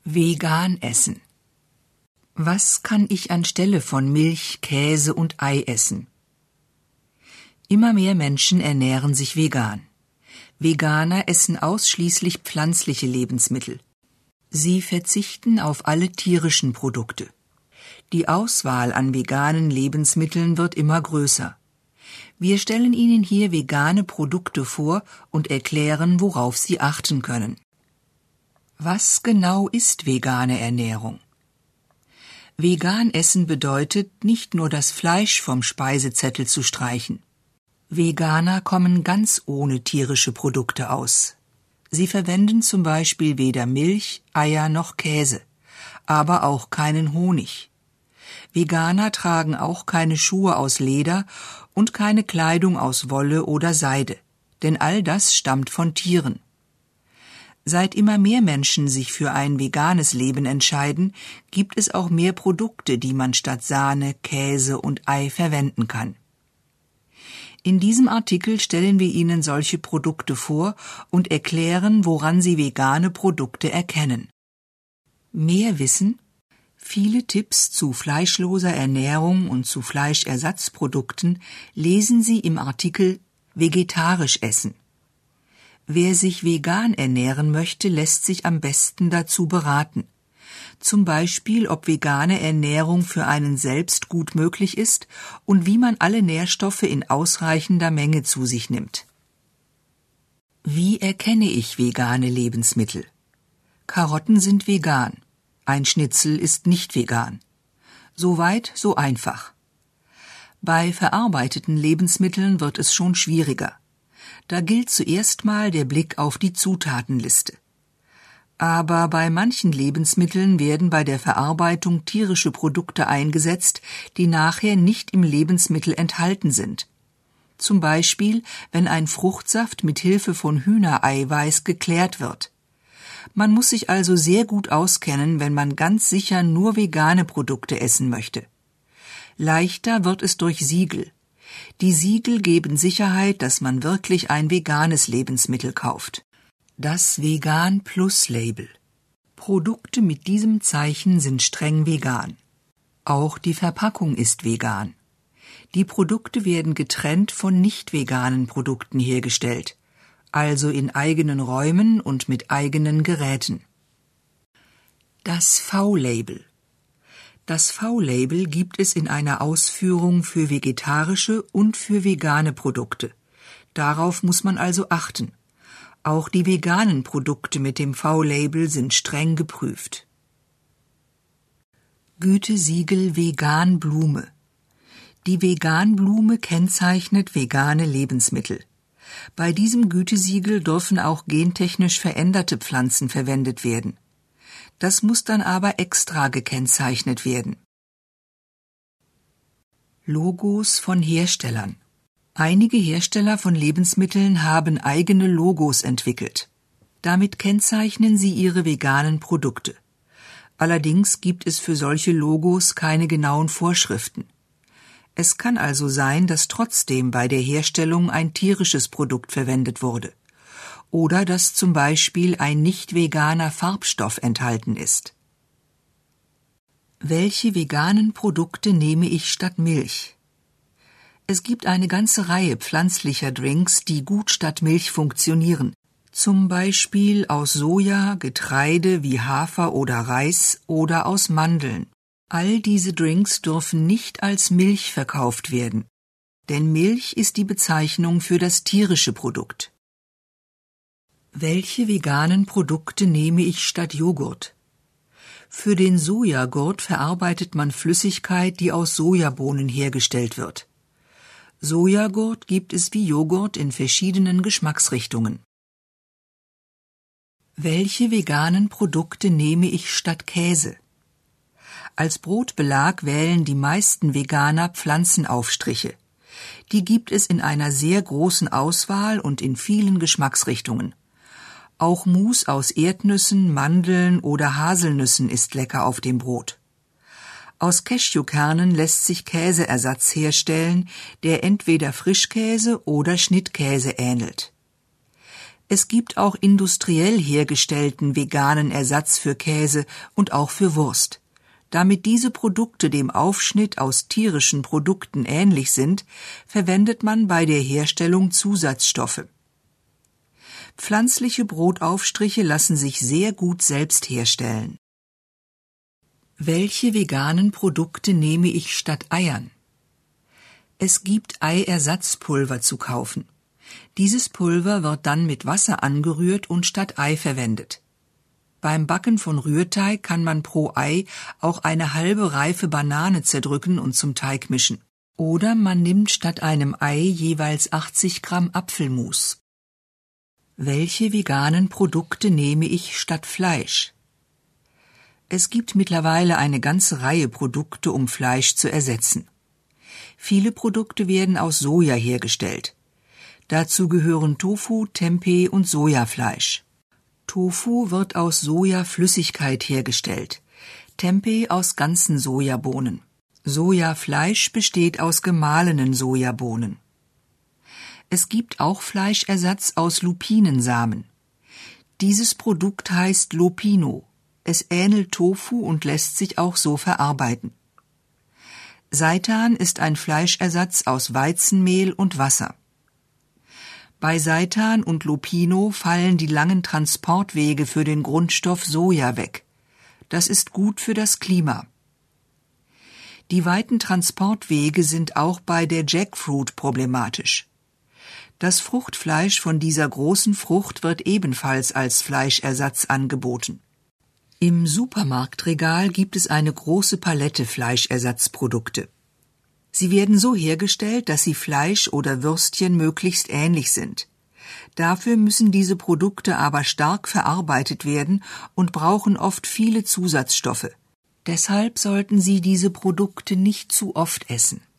Vegan essen. Was kann ich anstelle von Milch, Käse und Ei essen? Immer mehr Menschen ernähren sich vegan. Veganer essen ausschließlich pflanzliche Lebensmittel. Sie verzichten auf alle tierischen Produkte. Die Auswahl an veganen Lebensmitteln wird immer größer. Wir stellen Ihnen hier vegane Produkte vor und erklären, worauf Sie achten können. Was genau ist vegane Ernährung? Vegan essen bedeutet, nicht nur das Fleisch vom Speisezettel zu streichen. Veganer kommen ganz ohne tierische Produkte aus. Sie verwenden zum Beispiel weder Milch, Eier noch Käse, aber auch keinen Honig. Veganer tragen auch keine Schuhe aus Leder und keine Kleidung aus Wolle oder Seide, denn all das stammt von Tieren. Seit immer mehr Menschen sich für ein veganes Leben entscheiden, gibt es auch mehr Produkte, die man statt Sahne, Käse und Ei verwenden kann. In diesem Artikel stellen wir Ihnen solche Produkte vor und erklären, woran Sie vegane Produkte erkennen. Mehr Wissen? Viele Tipps zu fleischloser Ernährung und zu Fleischersatzprodukten lesen Sie im Artikel Vegetarisch essen. Wer sich vegan ernähren möchte, lässt sich am besten dazu beraten. Zum Beispiel, ob vegane Ernährung für einen selbst gut möglich ist und wie man alle Nährstoffe in ausreichender Menge zu sich nimmt. Wie erkenne ich vegane Lebensmittel? Karotten sind vegan. Ein Schnitzel ist nicht vegan. So weit, so einfach. Bei verarbeiteten Lebensmitteln wird es schon schwieriger. Da gilt zuerst mal der Blick auf die Zutatenliste. Aber bei manchen Lebensmitteln werden bei der Verarbeitung tierische Produkte eingesetzt, die nachher nicht im Lebensmittel enthalten sind. Zum Beispiel, wenn ein Fruchtsaft mit Hilfe von Hühnereiweiß geklärt wird. Man muss sich also sehr gut auskennen, wenn man ganz sicher nur vegane Produkte essen möchte. Leichter wird es durch Siegel. Die Siegel geben Sicherheit, dass man wirklich ein veganes Lebensmittel kauft. Das Vegan Plus Label. Produkte mit diesem Zeichen sind streng vegan. Auch die Verpackung ist vegan. Die Produkte werden getrennt von nicht veganen Produkten hergestellt, also in eigenen Räumen und mit eigenen Geräten. Das V-Label. Das V-Label gibt es in einer Ausführung für vegetarische und für vegane Produkte. Darauf muss man also achten. Auch die veganen Produkte mit dem V-Label sind streng geprüft. Gütesiegel Vegan Blume. Die Vegan-Blume kennzeichnet vegane Lebensmittel. Bei diesem Gütesiegel dürfen auch gentechnisch veränderte Pflanzen verwendet werden. Das muss dann aber extra gekennzeichnet werden. Logos von Herstellern. Einige Hersteller von Lebensmitteln haben eigene Logos entwickelt. Damit kennzeichnen sie ihre veganen Produkte. Allerdings gibt es für solche Logos keine genauen Vorschriften. Es kann also sein, dass trotzdem bei der Herstellung ein tierisches Produkt verwendet wurde. Oder dass zum Beispiel ein nicht veganer Farbstoff enthalten ist. Welche veganen Produkte nehme ich statt Milch? Es gibt eine ganze Reihe pflanzlicher Drinks, die gut statt Milch funktionieren. Zum Beispiel aus Soja, Getreide wie Hafer oder Reis oder aus Mandeln. All diese Drinks dürfen nicht als Milch verkauft werden, denn Milch ist die Bezeichnung für das tierische Produkt. Welche veganen Produkte nehme ich statt Joghurt? Für den Sojagurt verarbeitet man Flüssigkeit, die aus Sojabohnen hergestellt wird. Sojagurt gibt es wie Joghurt in verschiedenen Geschmacksrichtungen. Welche veganen Produkte nehme ich statt Käse? Als Brotbelag wählen die meisten Veganer Pflanzenaufstriche. Die gibt es in einer sehr großen Auswahl und in vielen Geschmacksrichtungen. Auch Mousse aus Erdnüssen, Mandeln oder Haselnüssen ist lecker auf dem Brot. Aus Cashewkernen lässt sich Käseersatz herstellen, der entweder Frischkäse oder Schnittkäse ähnelt. Es gibt auch industriell hergestellten veganen Ersatz für Käse und auch für Wurst. Damit diese Produkte dem Aufschnitt aus tierischen Produkten ähnlich sind, verwendet man bei der Herstellung Zusatzstoffe. Pflanzliche Brotaufstriche lassen sich sehr gut selbst herstellen. Welche veganen Produkte nehme ich statt Eiern? Es gibt Eiersatzpulver zu kaufen. Dieses Pulver wird dann mit Wasser angerührt und statt Ei verwendet. Beim Backen von Rührteig kann man pro Ei auch eine halbe reife Banane zerdrücken und zum Teig mischen. Oder man nimmt statt einem Ei jeweils 80 Gramm Apfelmus. Welche veganen Produkte nehme ich statt Fleisch? Es gibt mittlerweile eine ganze Reihe Produkte, um Fleisch zu ersetzen. Viele Produkte werden aus Soja hergestellt. Dazu gehören Tofu, Tempeh und Sojafleisch. Tofu wird aus Sojaflüssigkeit hergestellt, Tempeh aus ganzen Sojabohnen. Sojafleisch besteht aus gemahlenen Sojabohnen. Es gibt auch Fleischersatz aus Lupinensamen. Dieses Produkt heißt Lupino. Es ähnelt Tofu und lässt sich auch so verarbeiten. Seitan ist ein Fleischersatz aus Weizenmehl und Wasser. Bei Seitan und Lupino fallen die langen Transportwege für den Grundstoff Soja weg. Das ist gut für das Klima. Die weiten Transportwege sind auch bei der Jackfruit problematisch. Das Fruchtfleisch von dieser großen Frucht wird ebenfalls als Fleischersatz angeboten. Im Supermarktregal gibt es eine große Palette Fleischersatzprodukte. Sie werden so hergestellt, dass sie Fleisch oder Würstchen möglichst ähnlich sind. Dafür müssen diese Produkte aber stark verarbeitet werden und brauchen oft viele Zusatzstoffe. Deshalb sollten Sie diese Produkte nicht zu oft essen.